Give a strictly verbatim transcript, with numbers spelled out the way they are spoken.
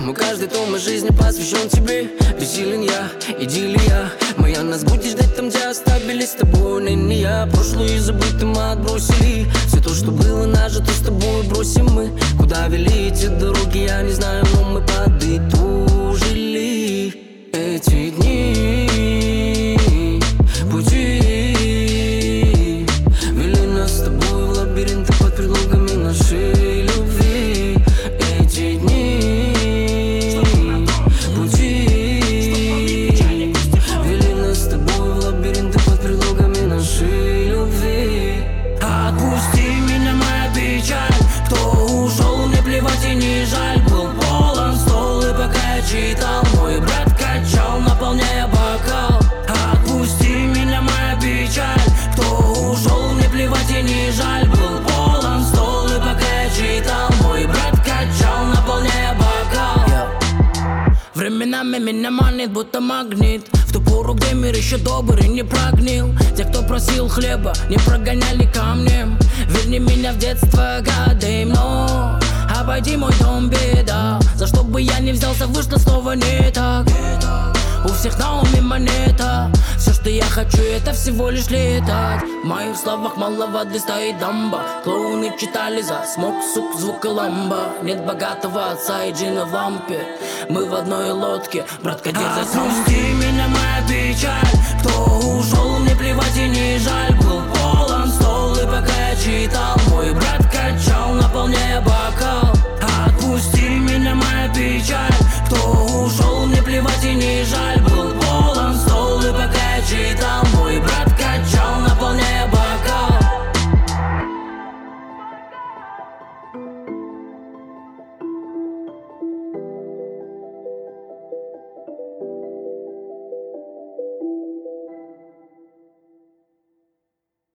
Мой каждый том из жизни посвящен тебе. Бессилен я, идиллия моя. Нас будет ждать там, где оставили с тобой ныне я. Прошлое и забыто мы отбросили. Все то, что было нажито, с тобой бросим мы. Куда вели эти дороги, я не знаю, но мы подытожили эти дни, пути вели нас с тобой в лабиринты под предлогами нашей любви. Эти дни, пути вели нас с тобой в лабиринты под предлогами нашей любви. Отпусти меня, моя печаль. Кто ушел, мне плевать и не жаль. Был полон стол, и пока я читал, мой брат качал, наполняя бокал. Отпусти меня, моя печаль. Кто ушел, мне плевать и не жаль. Был полон стол, и пока я читал, мой брат качал, наполняя бокал. Временами меня манит, будто магнит, в ту пору, где мир еще добрый не прогнил. Те, кто просил хлеба, не прогоняли камнем. Верни меня в детство, гадаем, но обойди мой дом, беда. За что бы я не взялся, вышло снова не так. У всех на уме монета. Все, что я хочу, это всего лишь летать. В моих словах мало воды, стоит дамба. Клоуны читали за смог, сук, звук и ламба. Нет богатого отца и джина в лампе. Мы в одной лодке, братка, дерзай сам. Отпусти меня, моя печаль. Кто ушел, мне плевать и не жаль. Был полон стол, и пока я читал, мой брат